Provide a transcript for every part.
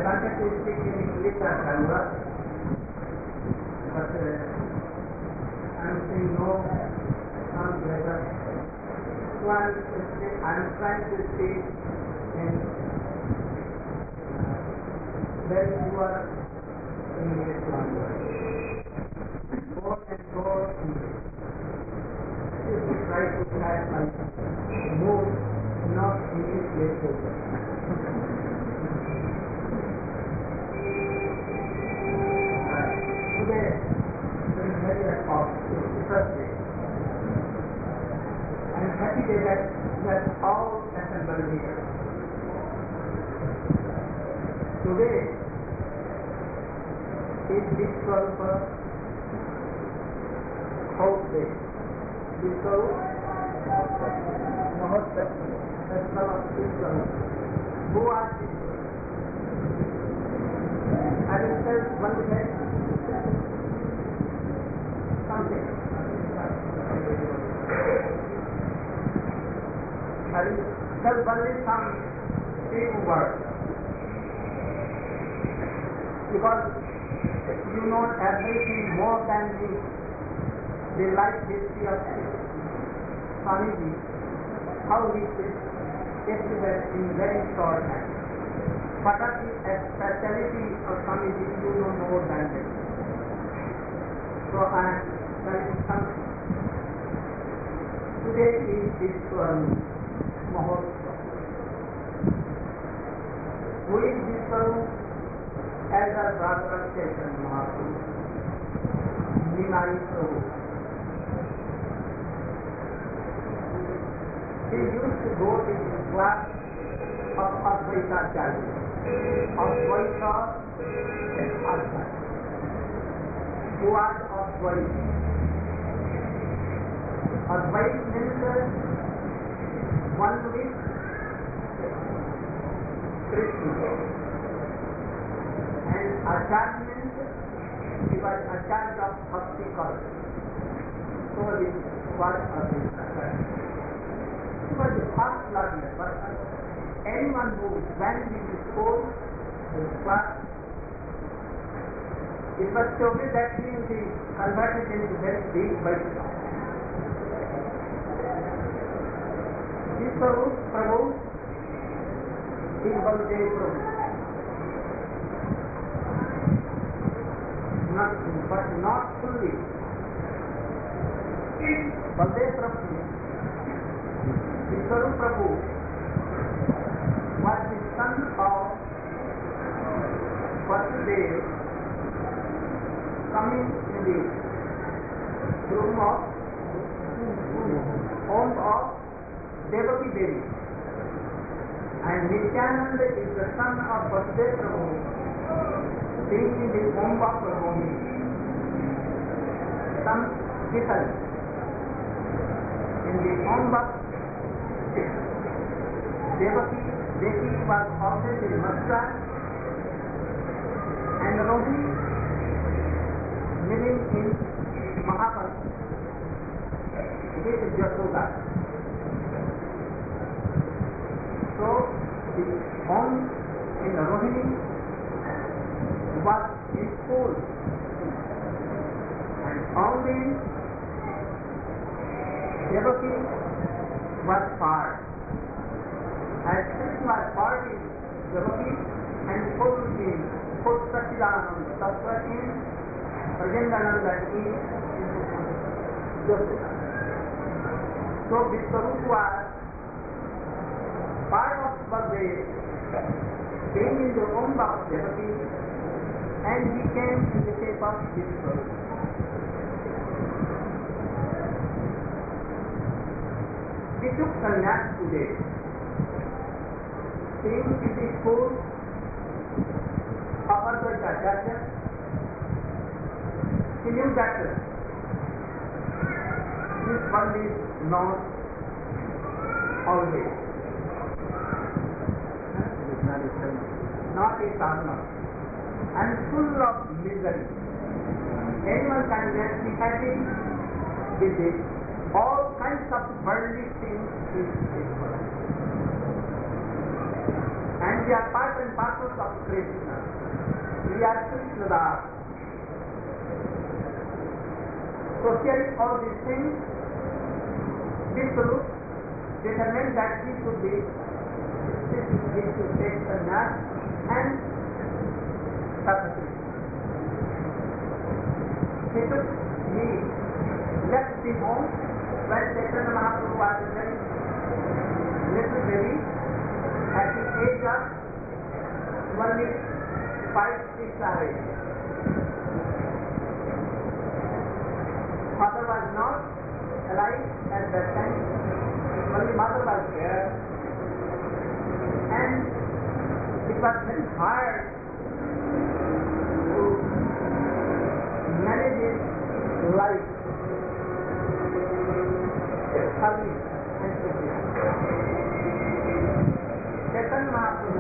characteristic in English are diverse, but I'm saying no, not better. One is I'm trying to speak in very poor English language. More and more English. If we try to have a more not English literature. Today, there is very interesting. I'm happy that we are all assembled here. Today is Vishwarupa House Day. Vishwarupa Mahotsav, Festival of Vishwarupa. Who are these? I will tell one thing. Something. I will tell only some few words. Because you know everything more than the life history of Swamiji, how he expressed in very short time. What are the speciality of Swamiji, you know more than this. So I am telling something. Today is Vishwarupa Mahotsav. Who is Vishwarupa? Elder brother of Chaitanya Mahaprabhu, Nimai Prabhu. He used to go to the class of Advaita Acharya, Advaita and Advaita. Who are Advaita? Advaita means one with Krishna. And Acharya means he was Acharya of Bhakti culture. So this was Acharya. He was the first learner, but anyone who went to the school, the class, it was showing that he is converted into very big Vaishnava. This Prabhu is Baldev Prabhu. But not fully. Baldev Prabhu, Vishwarupa Prabhu was the son of Vasudev coming in the womb of Devaki Devi. And Nityananda is the son of Vasudev Prabhu, being in the womb of Prabhu. Some people in the womb of Devaki was always in Mathura, and Rohini living in Mahabharata with Yashoda. So the home in Rohini was in school, and only Devaki was part. As Krishna was part in Devaki and full Satchidananda Tattva in Prajandananda in Joseph. So Vishwarupa was part of Baldev, being in the womb of Devaki, and he came in the shape of Vishwarupa. He took sannyas today. Being in the school of Advaita Acharya, he knew that this world is not always, not eternal, and full of misery. Anyone can get be happy with it. All kinds of worldly things in this world. And they are part and parcels of Krishna. We are Krishna Das. So hearing all these things, Vishnu determined that he should take sannyas and sacrifice. He left the home when Chaitanya Mahaprabhu was a very little baby, at the age of only 5-6 age. Father was not alive at that time, only mother was there, and it was very hard to manage his life, serving and serving. Chaitanya Mahaprabhu,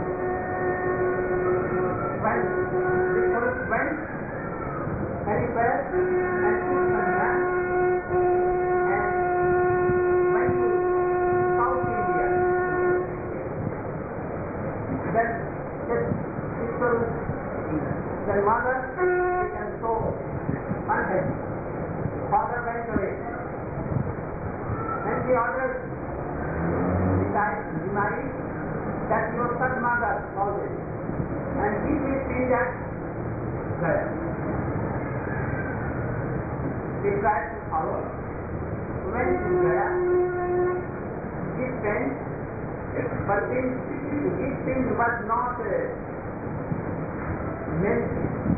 when the Guru went anywhere and took sannyas and went to South India, then his Guru, their mother became so unhappy. Father went away. Then he ordered Nimai that your son mother always, and he will see that Gaya. He tried to follow. Went to Gaya. He went, but his thing was not meant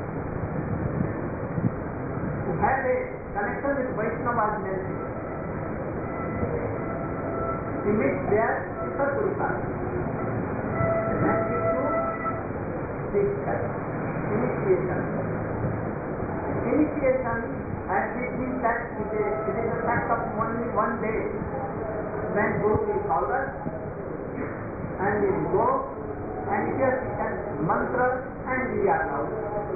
to have a connection with Vaishnava's meant. He meets there Sita Purusha. And he took this initiation. Initiation, as we think that it is a fact of only one day when Guru will call us and we will go and here we can mantra and we are out.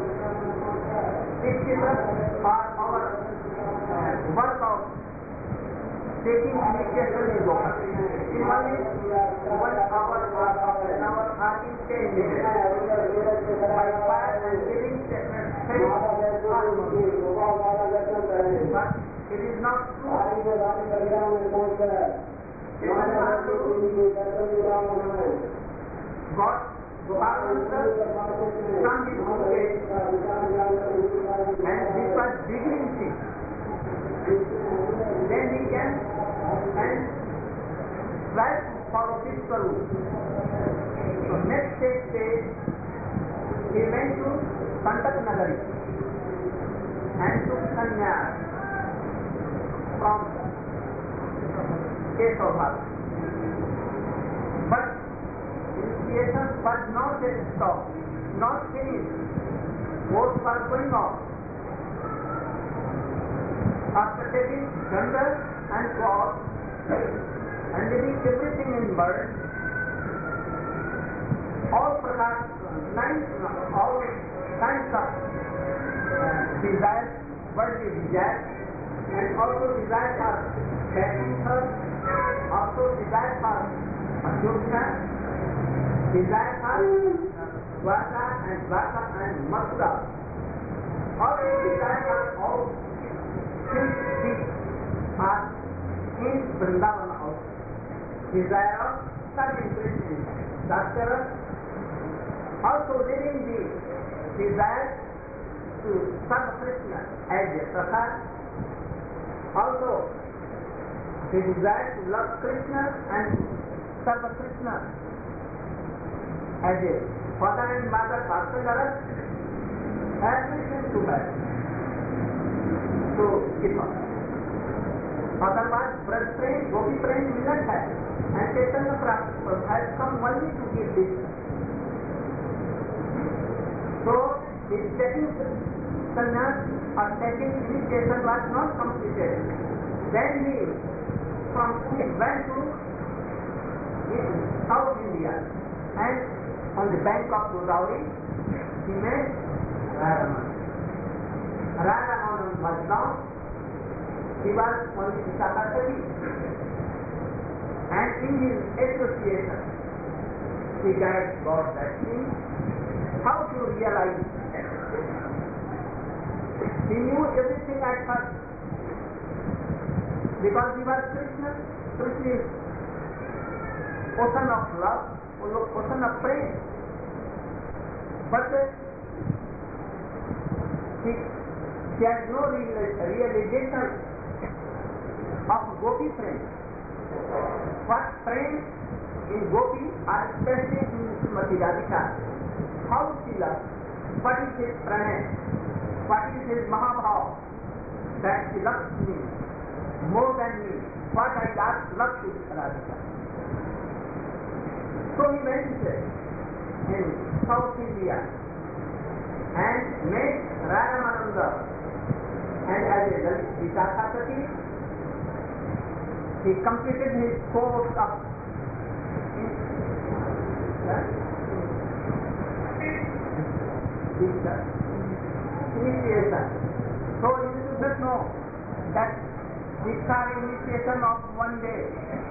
It is for our work of taking initiation is over. Similarly, 1 hour or half an hour are in 10 minutes. By fire and giving statement, but it is not true. God, Gopalananda, from his home age, and this was beginning thing. Then he can and try to follow his Guru. So next stage, he went to Kantak Nagari and took sannyas from Kesava. But initiation was not yet stopped, not finished. Both were going on. After taking ganga and cloth and leaving everything in bird, all kinds of desires, worldly desires, and also desire for backing her, also desire for Ajodhya, desire for Dwarka and Mathura. All desires are all things are in Vrindavan also. Desire of serving Krishna, Dakshara, also living the desire to serve Krishna as a prasad, also the desire to love Krishna and serve Krishna as a father and mother, Parthajaras, everything to her. So keep on. Otherwise, Braj Prem, Gopi Prem will not have. And Chaitanya Prabhu has come only to give this. So, his taking sannyas or taking initiation was not completed. Then he went to South India and on the bank of Godavari he met Radharaman. Radharaman was not. He was only Sakatati, and in his association he got that thing how to realize. He knew everything at first because he was Krishna. Krishna is ocean of love, ocean of praise. But he has no realization of Gopi prem. What prem in Gopi are especially in Srimati Radhika. How she loves, what is his pranay, what is his Mahabhav, that she loves me more than me, what I love to Radhika. So he went in South India and met Ramananda, and as a Dalit Vitakasati, he completed his course of initiation. So you should not know that these are initiation of one day.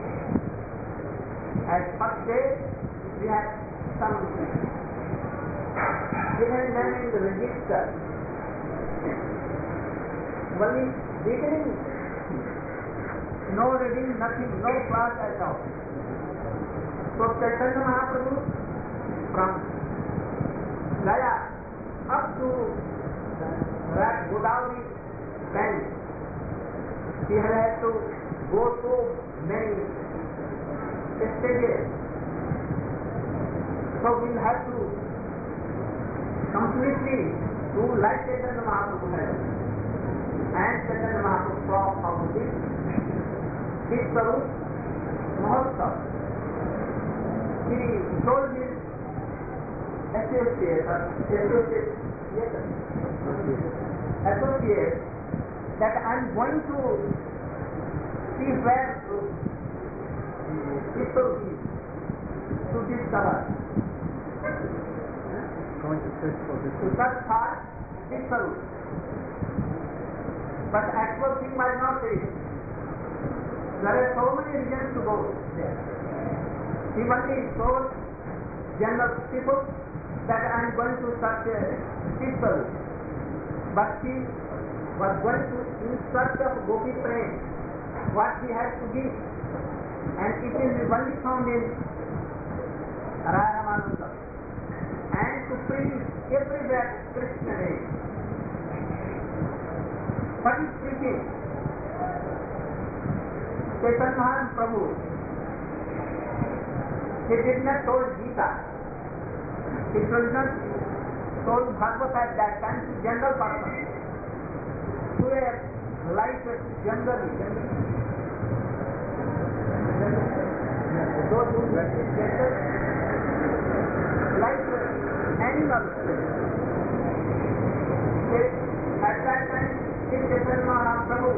As first day we have some given them in the register. Only beginning, no reading, nothing, no class at all. So Chaitanya Mahaprabhu from Gaya up to Godavari bank, he had to go so many stages. So we will have to completely do like Chaitanya Mahaprabhu has. And Chaitanya Mahaprabhu saw how this Sarup Mahotsav. He told his associate that I am going to see where people is to discover. Going to search for this. To search for this Sarup. But actual thing was not this. There are so many reasons to go there. He only told general people that I am going to search people, but he was going to in search of Gopi Prem, what he has to give, and it is only found in Ramananda, and to preach everywhere Krishna name. What is preaching? Chaitanya Mahaprabhu, he did not told Gita. He did not told Bhagavad at that time to general person. To a life generally. Those who practice general, like animals. At that time, Chaitanya Mahaprabhu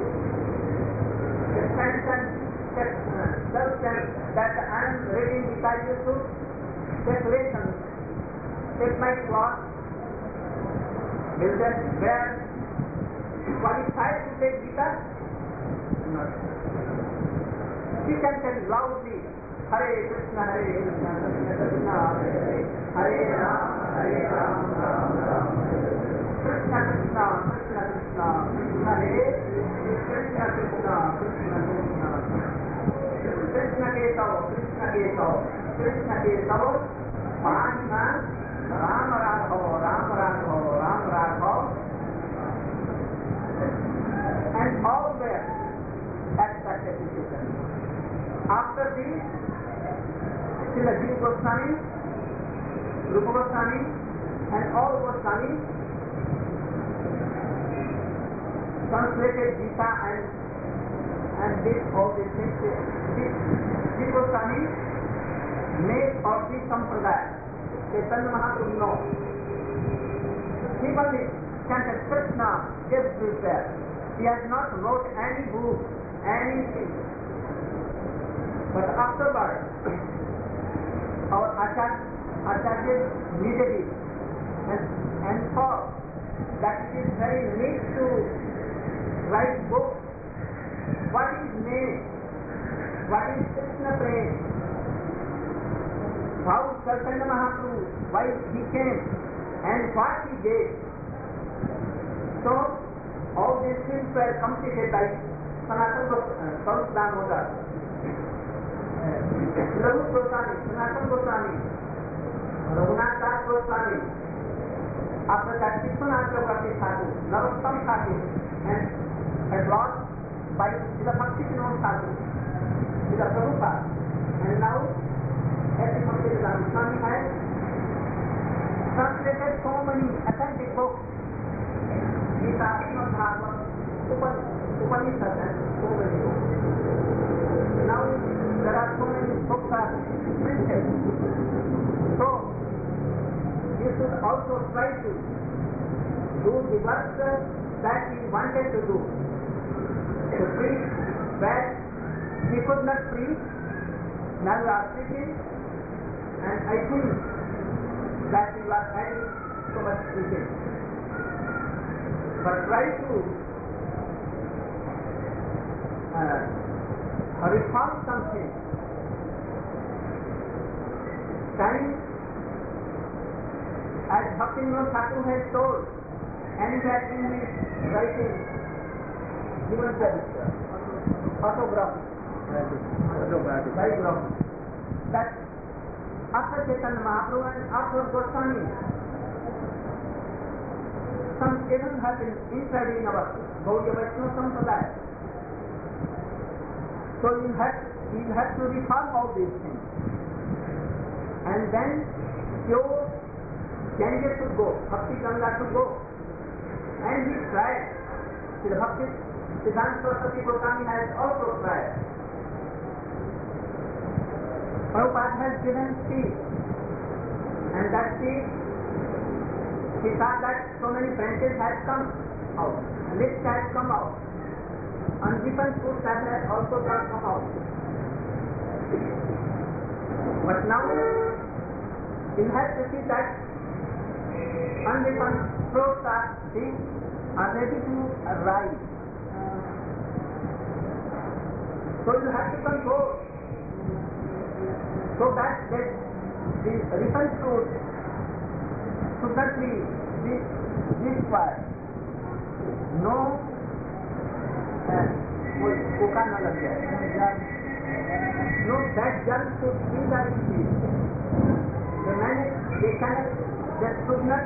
that I am reading Gita, you should take lessons, take my class, will that wear qualified to take Gita? No. She can tell loudly, Hare Krishna, Hare Krishna, Krishna Krishna, Hare Hare Ram, Ram Ram, Krishna Krishna, Krishna Krishna, Krishna Hare, Krishna Krishna, Krishna Krishna, Krishna Kesav, Krishna Kesav, Krishna Kesav, Panna, Ram Raghav, Ram Raghav, Ram Raghav, and all were at that execution. After this, Srila Jiva Goswami, Rupa Goswami, and all Goswami translated Gita and did all these things. Jiva Goswami made all these sampradaya. Chaitanya Mahaprabhu no. He only chanted Krishna everywhere. He has not wrote any book, anything. But afterward, our Acharya needed it and thought that it is very neat to write books. What is name? What is Krishna Prem? How Chaitanya Mahaprabhu, why he came and what he gave. So all these things were completed by Sanatana Swarup Damodar, Lalu Goswami, Sanatana Goswami, Raghunath Das Goswami. After that, Vishwanath Chakravarti Thakur, Narottam Thakur, and brought by Srila Bhaktivinoda Thakur, Srila Prabhupada, and now every Bhakti Swami has translated so many authentic books, Gita, Srimad Bhagavatam, Upanishad, and so many books. Now there are so many books are printed. So you should also try to do the work that he wanted to do. To preach that he could not preach, now you are preaching, and I think that you are having so much preaching. But try to reform something. Time, as Bhaktivinoda Thakur has told, and that in his writing, given the autography, biography, that after Chaitanya Mahaprabhu and after Goswami, some schisms have been inside in our Gaudiya Vaishnava Sampradaya. So you have to reform all these things. And then pure changes should go, Bhakti Ganga should go. And he tried. The Bhakti Siddhanta Saraswati Goswami has also tried. Prabhupada has given speech. And that speech, he thought that so many branches had come out, list has come out, and different schools have also come out. But now, you have to see that undifferent fruits are ready to rise. So you have to control, so that the different fruits should not be destroyed. No कोका न लग जाए. No, that junk should be that seed. The man, that should not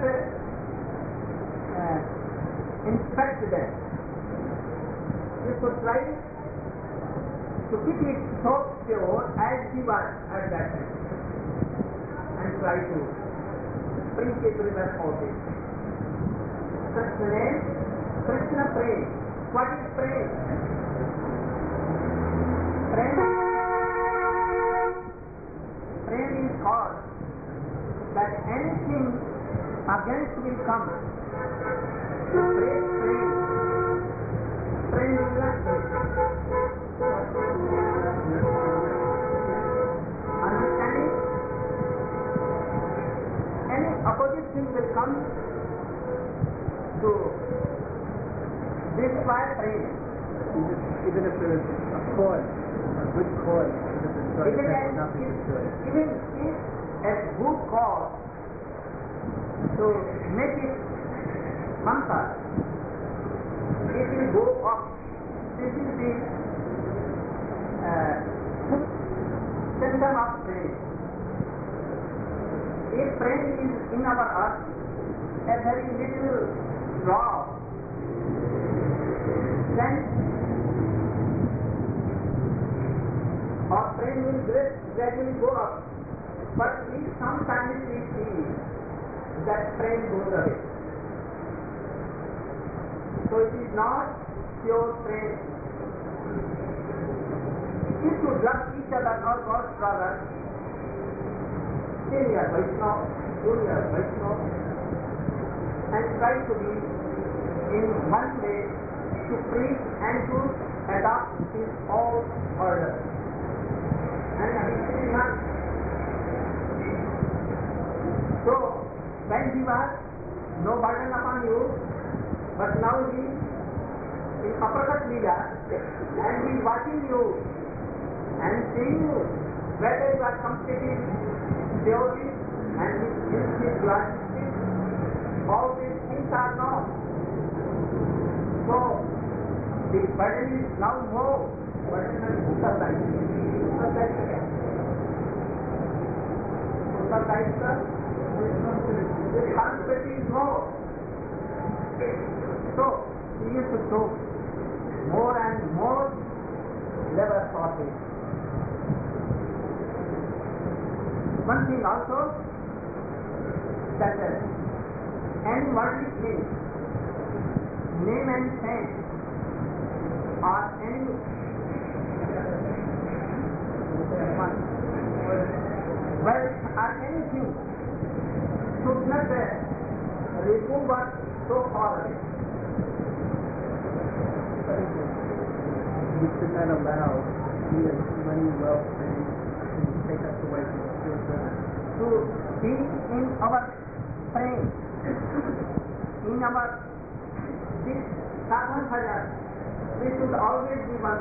infect them. You should try to keep it so pure as he was at that time, and try to bring it to the office. Krishna prays. What is praise? Praise is cause that anything against will come. Praise. Praise is not praise. Understanding? Any opposite thing will come to destroy praise. Even if there is a cause, a good cause, even if a good cause to make it mamta, it will go up. This is the system of praise. If praise is in our earth, a very little drop, then our brain will gradually go up. But sometimes we see that brain goes away. So it is not pure brain. If you love each other or God's brother, senior Vaishnava, junior Vaishnava, and try to be in one place to preach and to adopt his all order. And he is not. So, when he was no burden upon you, but now he is Aprakat Leela, and he is watching you and seeing you, whether you are completely purely and his blood, burden is now more. Burden is उत्तरदायी. उत्तरदायित्व क्या? उत्तरदायित्व responsibility is more. So we used to do more and more labor shortage. One thing also that any worldly thing, name and fame, or any wealth or anything should not remove us so far away. We should not allow either money, wealth, and to take us away from the spiritual. To be in our frame, in our this sadhan bhajan, we should always be one.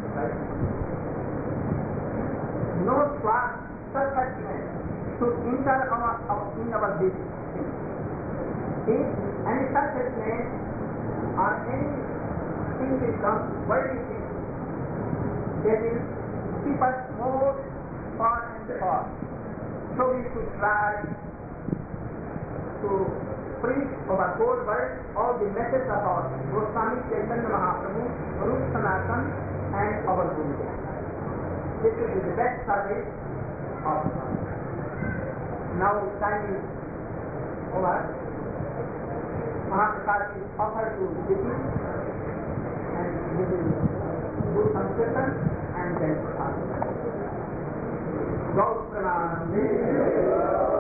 No swath, self-attachment should enter in our this. If any self-attachment or anything will come, worldly thing, they will keep us more far and far. So we should try to preach our whole world all the message of our Goswami Chaitanya Mahaprabhu, Rup Sanatan, and our Gurudev. This will be the best service of us. Now time is over. Mahaprasad is offered to Vishnu, and we will do some kirtan and then start. Gaur Pranam.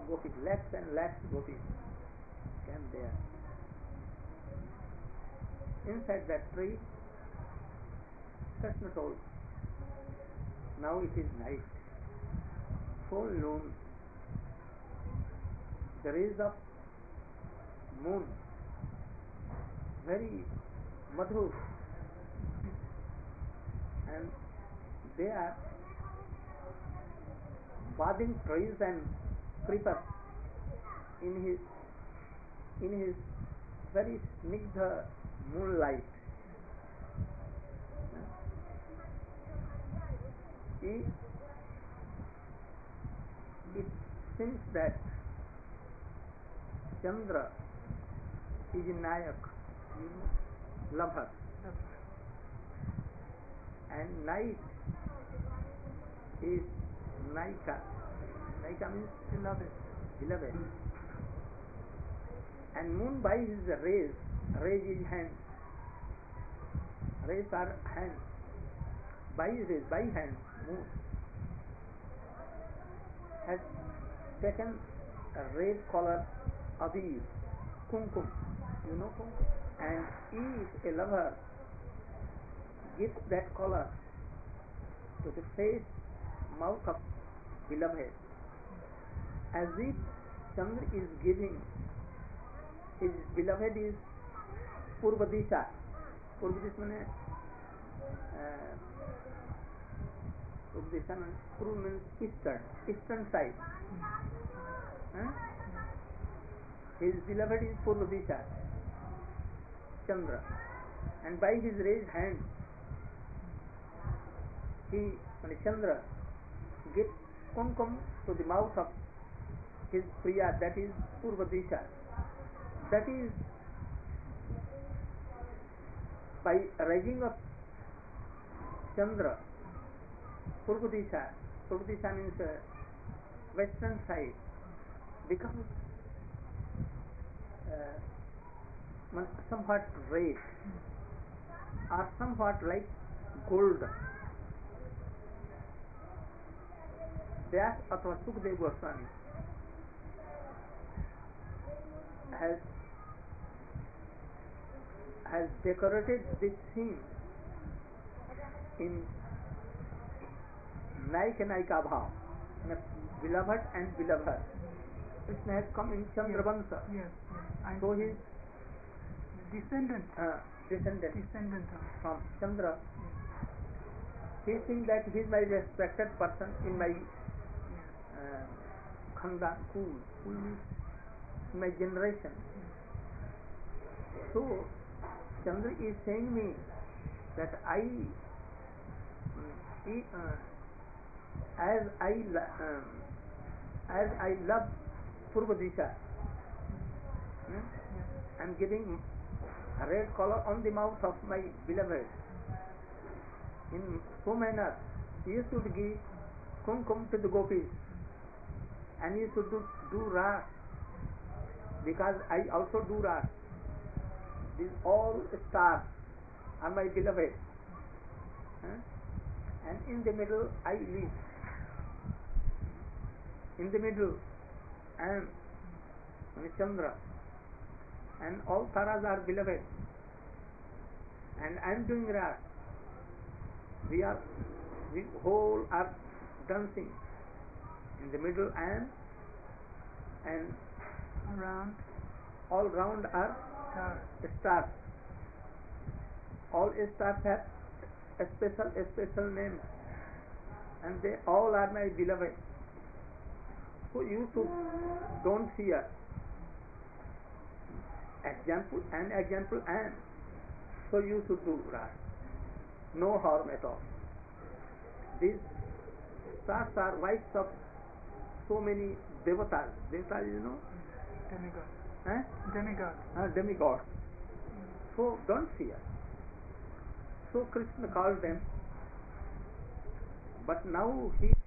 gopis, lakhs and lakhs gopis came there. Inside that tree, Krishna told, now it is night, full noon, the rays of moon, very madhur, and they are bathing trees and creepers in his very snigdha moonlight. It seems that Chandra is Nayak, lover, and night is Naika. Naika means beloved. And moon by his rays is hand. Rays are hand. By hand, moon has taken a red color abir, kumkum, you know kumkum, and each a lover gives that color to the face, mouth of beloved, as if Chandra is giving his beloved is Purvadisha. Purvadisha means Purva means eastern side. His beloved is Purvadisha, Chandra, and by his raised hand, Chandra, gives kumkum to the mouth of his Priya, that is Purvadisha. That is, by rising of Chandra, Purvadisha means western side, becomes somewhat red or somewhat like gold. Vyas athva Sukdev Goswami has decorated this scene in Naika Bhav, beloved and beloved. Krishna has come in Chandra Vansa. Yes. So his descendant from Chandra. Yes. He thinks that he is my respected person in my Khandan, cool means in my generation. So Chandra is saying me that as I love Purvadisha, I am giving a red color on the mouth of my beloved. In so manner, you should give kumkum to the gopis, and you should do ras, because I also do ras. These all stars are my beloved, and in the middle I live. In the middle I am Chandra, and all taras are beloved, and I am doing ras. We whole are dancing. In the middle I am, and all round are stars. All stars have a special name, and they all are my beloved. So you should don't fear. Example I am. So you should do ras. No harm at all. These stars are wives of so many devatas. Devatas, you know? Demigods. So don't fear. So Krishna called them, but now he